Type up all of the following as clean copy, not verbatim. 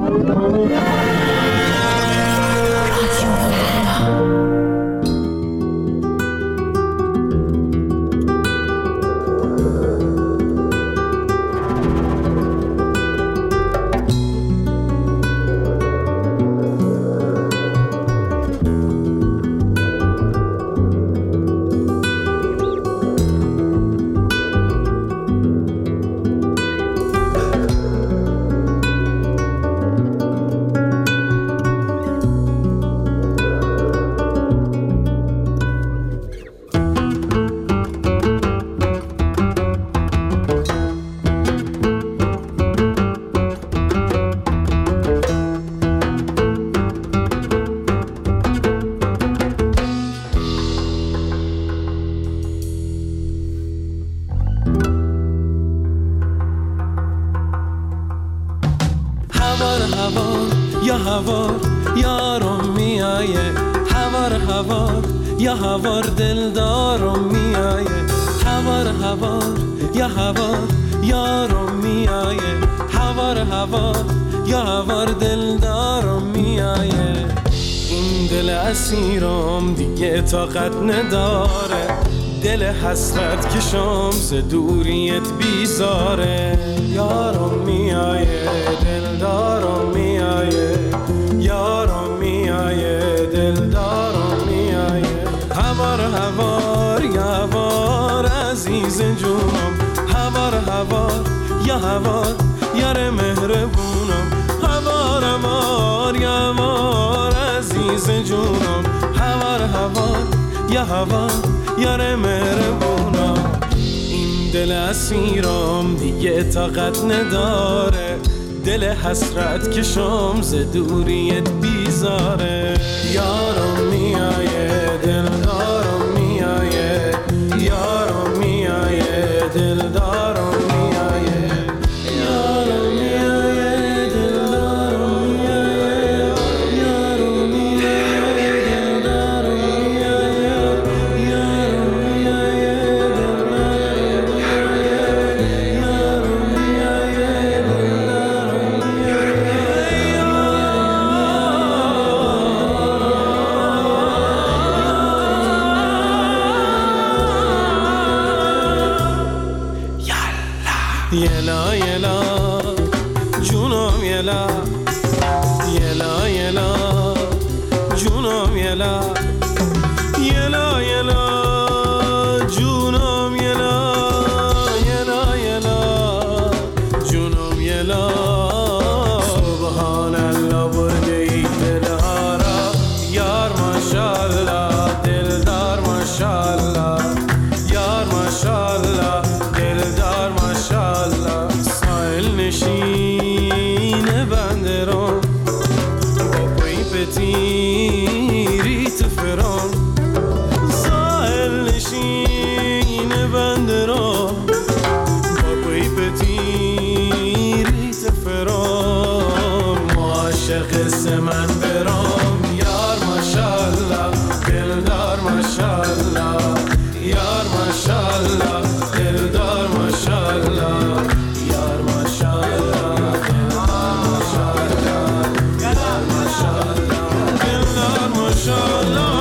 طاقت نداره دل حسرت که شمس دوریت بیزاره یارم میایه دلدارم میایه یارم میایه دلدارم میایه هوار هوار یا هوار عزیز جونم هوار هوار یا هوار یار مهربونم هوار هوار یا هوار عزیز جونم هوار هوار یا هوار یار مهربونم این دل اسیرم دیگه طاقت نداره دل حسرت که شمس دوریت بیزاره یارم میایه دلدارم میایه یارم میایه دلدارم میایه یارم میایه دلدارم میایه یارم میایه دلدارم میایه یارم میایه دلدارم میایه یارم میایه دلدارم یلا یلا جونم یلا یلا یلا جونم یلا یلا یلا جونم یلا یلا یلا جونم یلا سبحان الله برده ای دلها را یار ماشاءالله دلدار ماشاءالله یار ماشاءالله دلدار ماشاءالله سایل نشین بنده رو با پی پتیری تو فرام سایل نشین بنده رو با پی پتیری تو فرام معاشق سمن برام یار ماشاءالله دلدار ماشاءالله یار ماشاءالله دلدار ماشاءالله یار ماشاءالله دلدار ماشاءالله یار ماشاءالله دلدار ماشاءالله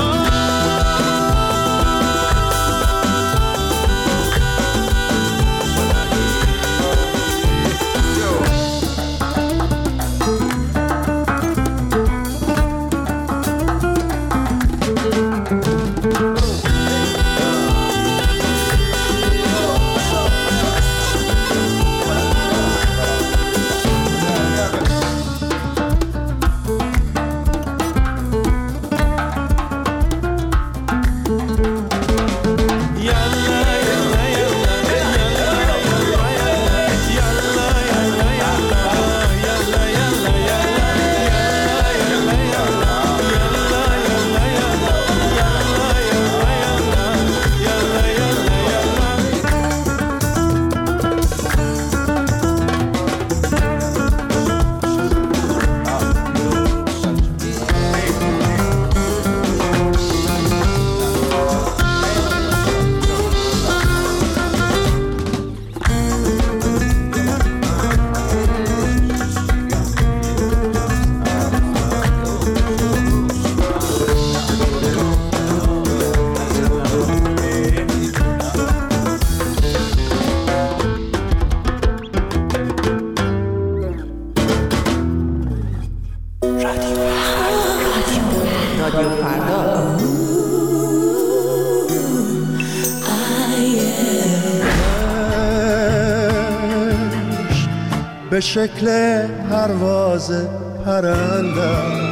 به شکل پرواز پرندم.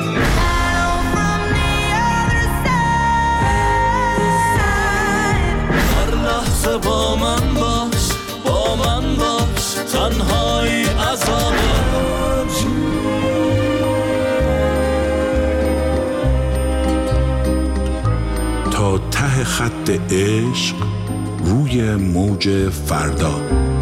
هر لحظه با من باش، با من باش، تنهایی عذابه. تا ته خط عشق روی موج فردا.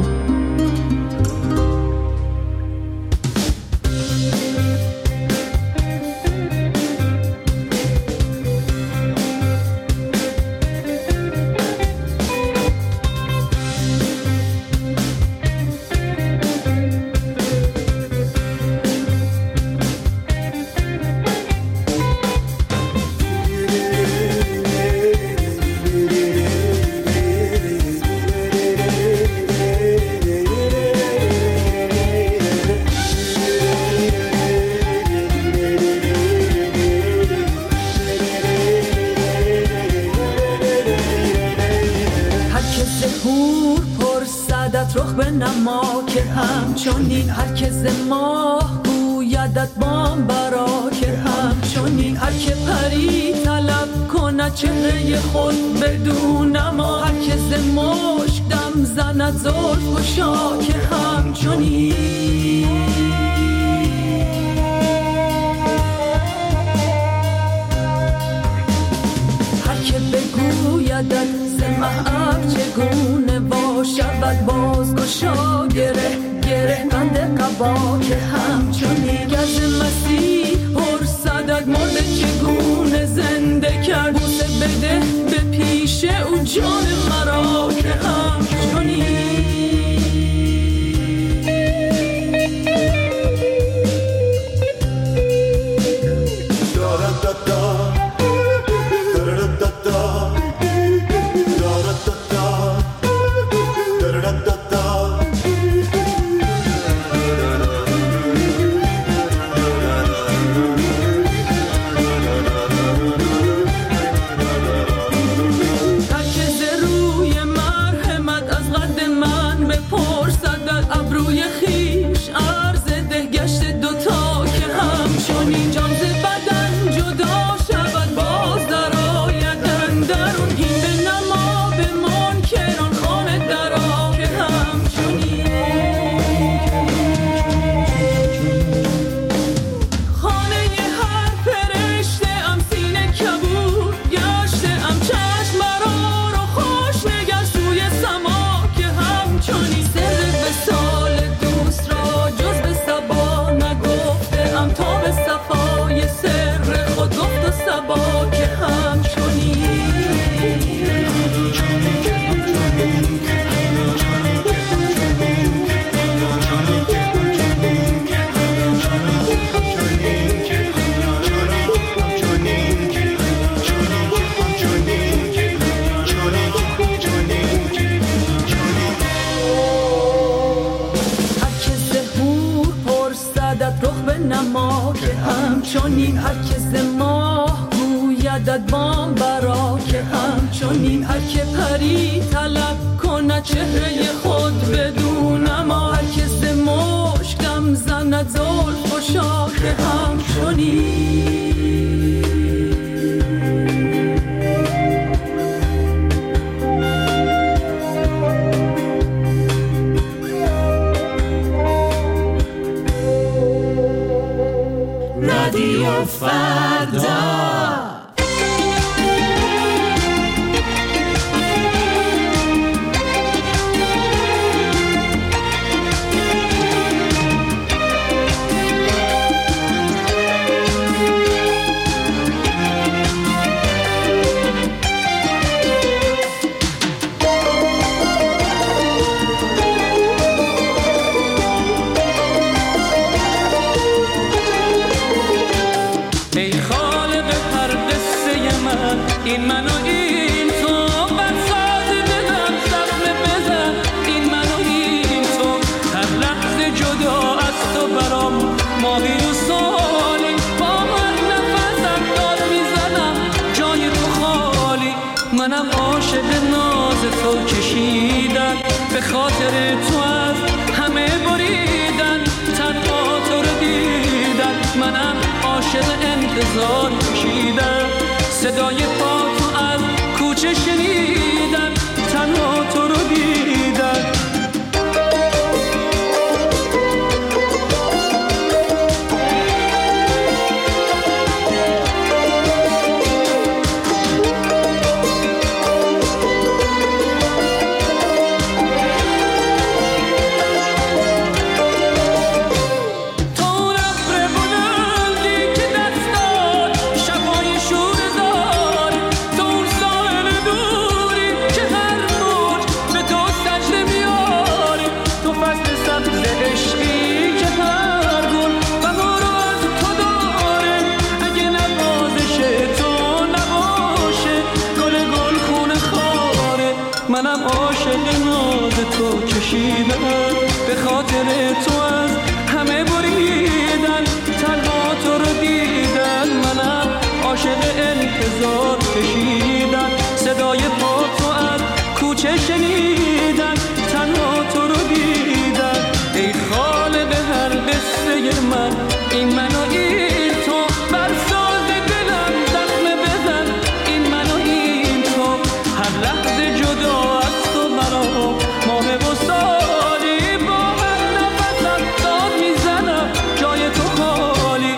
رخ به نما که همچنین هر که ز ماه گویدت بام برا که همچنین هر که پری طلب کند چهره خود بدون ما هر که ز مشک دم زند زلف گشا که همچنین هر که بگویدت ز محب چگونه باشد باز گشا گره گره بند قبا که همچنین گز مسیح پر صدک مرده چگونه زنده کرد بوسه بده به پیش او جان مرا که همچنین همچنین هر که ز ماه گویدت بام برا که همچنین هر که پری طلب کند چهره خود بدون ما هر که ز مشک دم زند زلف گشا که همچنین رادیو فردا این من و این تو بساز بدم زخم بزن این من و این تو هر لحظه جدا از تو برام ماهی و سالی با هر نفسم داد میزنم جای تو خالی منم عاشق ناز تو کشیدن به خاطر تو از همه بریدن انتظار کشیدم، صدای پا تو از کوچه شنیدم، تنها تو رو دیدم. منم عاشق ناز تو کشیدم، به خاطر تو از همه بریدن، تنها تو رو دیدن. منم عاشق انتظار کشیدم، صدای پا تو از کوچه شنیدن، تنها تو رو دیدن. ای خالق هر قصه من، این من و این تو، بر ساز دلم زخم بزن، این من و این تو. هر لحظه جدا از تو برام ماه و سالی، با هر نفسم داد میزنم جای تو خالی.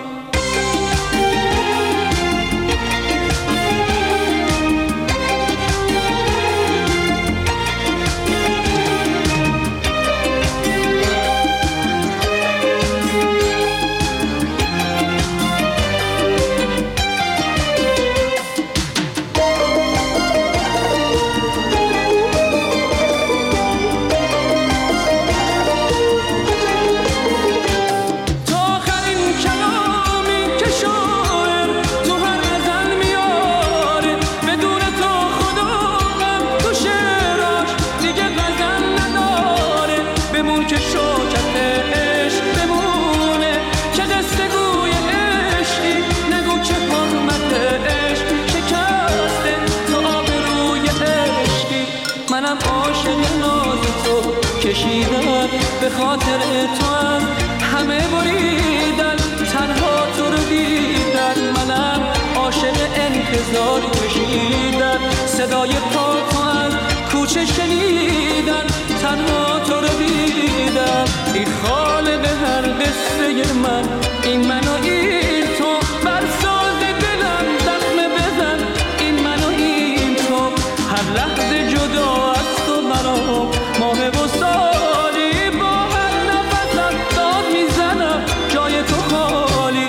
منم عاشق ناز تو کشیدم، به خاطر تو از همه بریدن، تنها تو رو دیدن. منم عاشق انتظار کشیدم، صدای پا تو از کوچه شنیدن، تنها تو رو دیدن. ای خالق هر قصه من، این من و این تو، بر ساز دلم زخم بزن، این من و این تو. هر لحظه جدا از تو برام ماه و سالی، با هر نفسم داد میزنم جای تو خالی.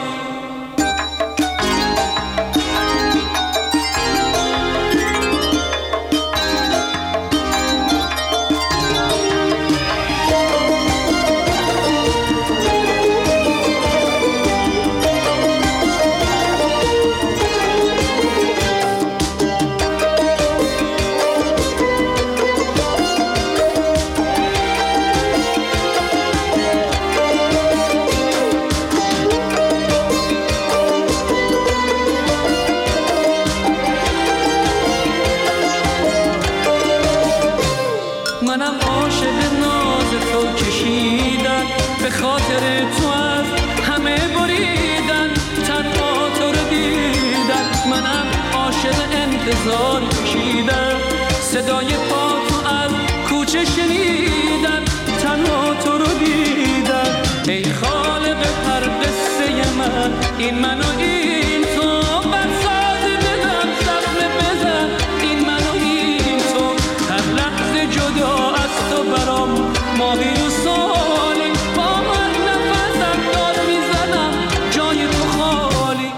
منم عاشق ناز تو کشیدم، به خاطر تو از همه بریدن، تنها تو رو دیدن. منم عاشق انتظار کشیدم، صدای پا تو از کوچه شنیدن، تنها تو رو دیدن. ای خالق هر قصه من، این من و این تو، بر ساز دلم زخم بزن، این من و این تو. هر لحظه جدا از تو برام ماهی و سالی، با هر نفسم داد میزنم جای تو خالی.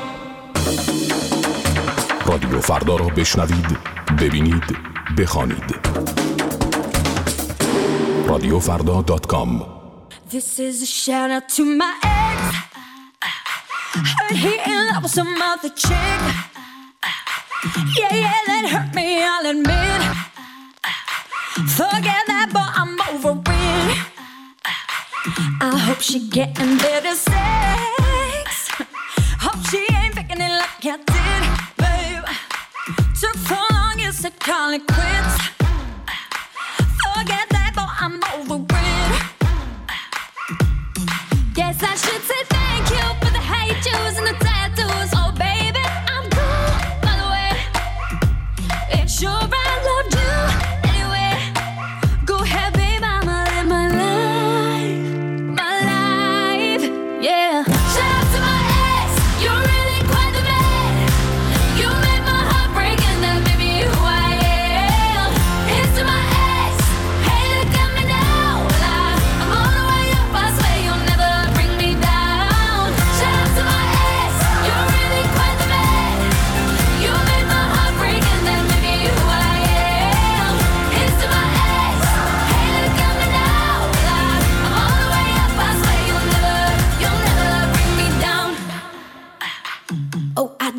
رادیو فردا را بشنوید، ببینید، بخوانید. radiofrda.com. This is a shout out to my ex. Heard he in love with some other chick. Yeah, that hurt me, I'll admit. Forget that, but I'm over it. I hope she getting better sex. Hope she ain't picking it like I did, babe. Took so long, you said call it quits. Forget that, but I'm over it. Guess I should say thank you for the hate juice and the tattoos.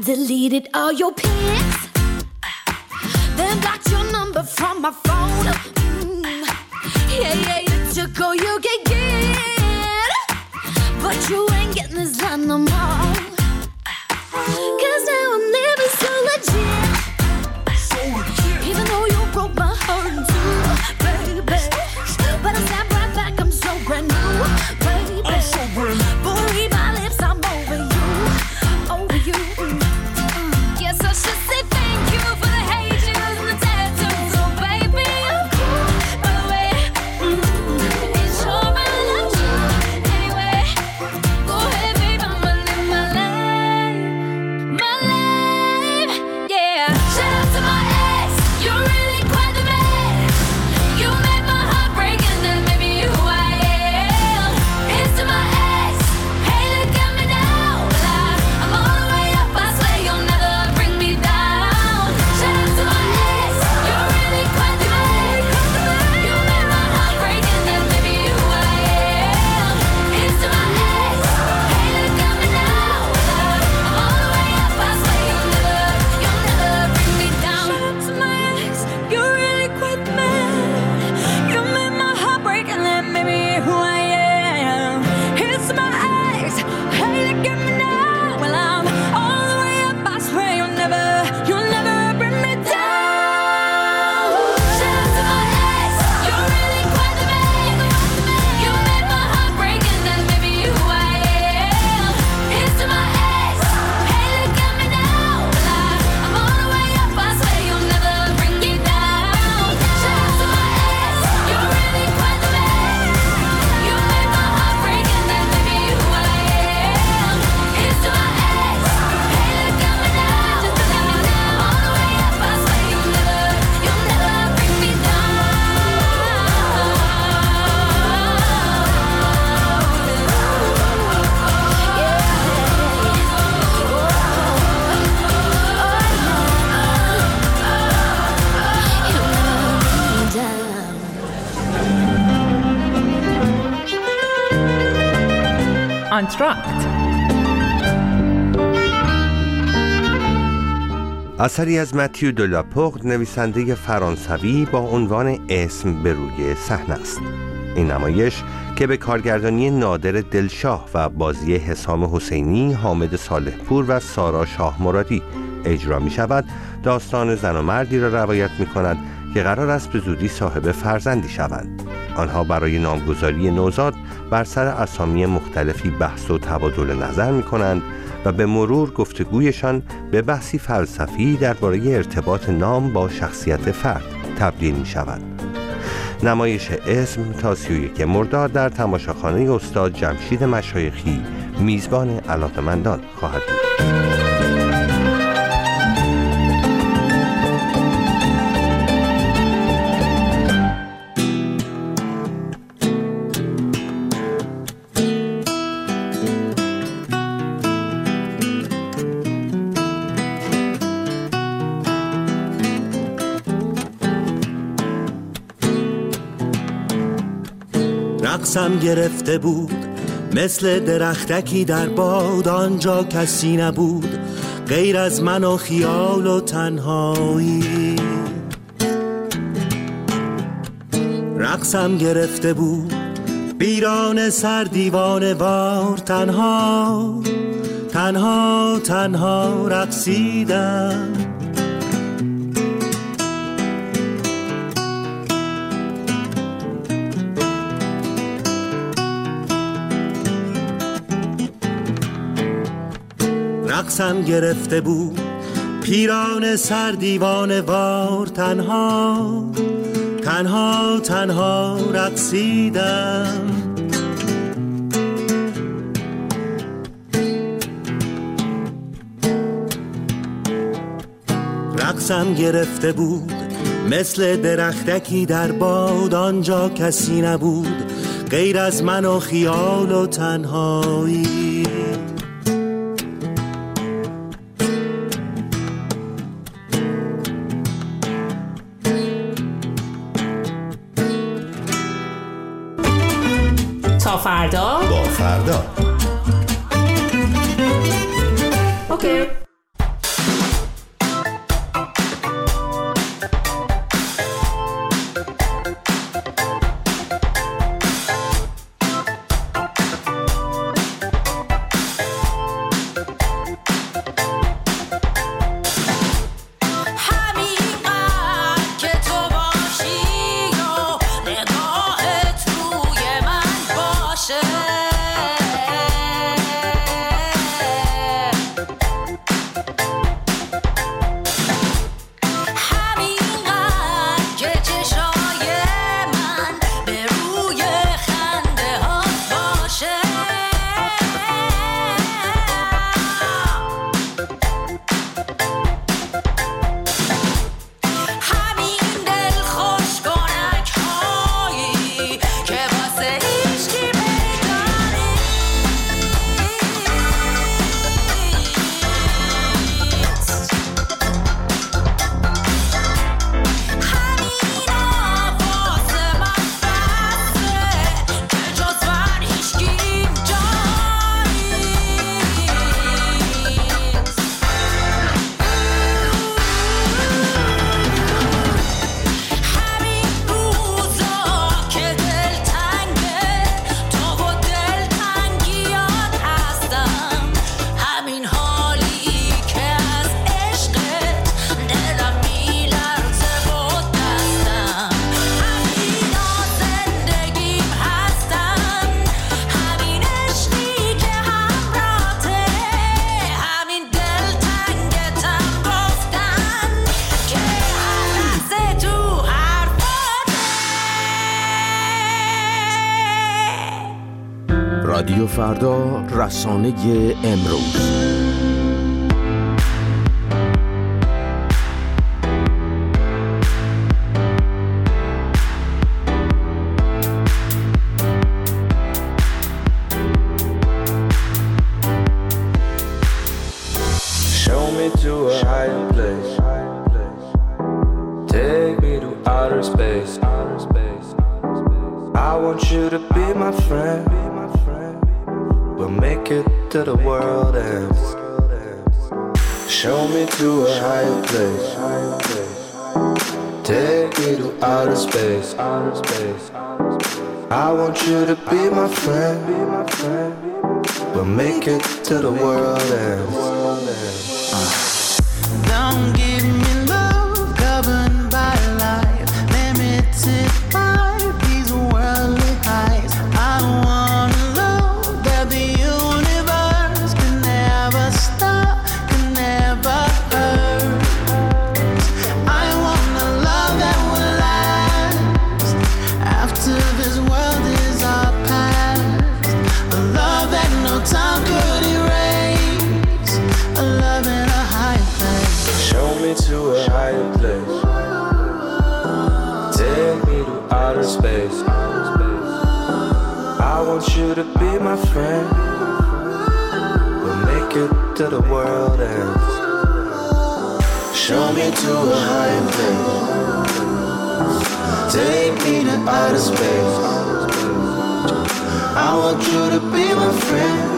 deleted all your pics, then blocked your number from my phone. Yeah, you took all you can get, but you ain't getting this done no more. Cause now I'm living so legit, even though you broke my heart too, baby. But I snap right back, I'm so brand new, baby. I'm so brand new. Boy, read my lips, I'm over you, over you. Yes, I should say thank you for the haters and the tattoos, oh baby. I'm cool, by the way. It's your biology. Anyway, go ahead, baby, I'ma live my life, yeah. Shout out to my ex, you're really quite the man. You made my heart break and then made me who I am. It's to my ex, hey, look at me now. Well, I'm all the way up, I swear you'll never bring me down. Shout out to my ex, you're really quite the man. You made my heart break and then made me who I am. It's to my ex, hey, look at me now. Well, I'm all the way up, I swear you'll never bring me down. Shout out to my ex, you're really quite the man. You made my heart break and then made me who I am. It's my ex, hey, look at me now. Well, I'm all the way up, I swear you'll never bring me down. Shout out to my ex, you're really quite the man. You made my heart break and then made me who I am. It's to my ex, hey, look at me now. Well, I'm all the way up, I swear you'll never bring me down. Shout out to my ex, you're really quite the man. You made my heart break and then made me who I am. It's to my ex, hey, look at me now. Just look at me now. All the way up, I swear you'll never bring me down. آنتراکت اثری از متیو دلاپورت، نویسنده فرانسوی با عنوان اسم به روی صحنه است. این نمایش که به کارگردانی نادر دلشاه و بازی حسام حسینی، حامد صالحپور و سارا شاه مرادی اجرا می شود، داستان زن و مردی را روایت می کند که قرار است به زودی صاحب فرزندی شوند. آنها برای نامگذاری نوزاد بر سر اسامی مختلفی بحث و تبادل نظر می کنند و به مرور گفتگویشان به بحثی فلسفی درباره ارتباط نام با شخصیت فرد تبدیل می شود. نمایش اسم تا 31 مرداد در تماشاخانه استاد جمشید مشایخی میزبان علاقه‌مندان خواهد بود. رقصم گرفته بود مثل درختکی در باد، آنجا کسی نبود غیر از من و خیال و تنهایی. رقصم گرفته بود بیران سر دیوانه وار، تنها تنها تنها رقصیدم. رقصم گرفته بود پیران سر دیوانه وار، تنها تنها تنها رقصیدم. رقصم گرفته بود مثل درختکی در باد، آنجا کسی نبود غیر از من و خیال و تنهایی. تا فردا با فردا. اوکی. فردا، رسانه امروز. Show me to a higher place. Take me to outer space. I want you to be my friend. We'll make it to the world ends. Show me to a higher place. Take me to outer space. I want you to be my friend. We'll make it to the world ends. Don't give me love governed by life, limited by these worldly highs. I don't want a love that the universe can never stop, can never hurt. I want a love that will last after this world is our past. A love that no time could erase. A love in a high place. Show me to a higher place. Take me to outer space. I want you to be my friend. We'll make it to the world ends. Show me to a higher place. Take me to outer space. I want you to be my friend.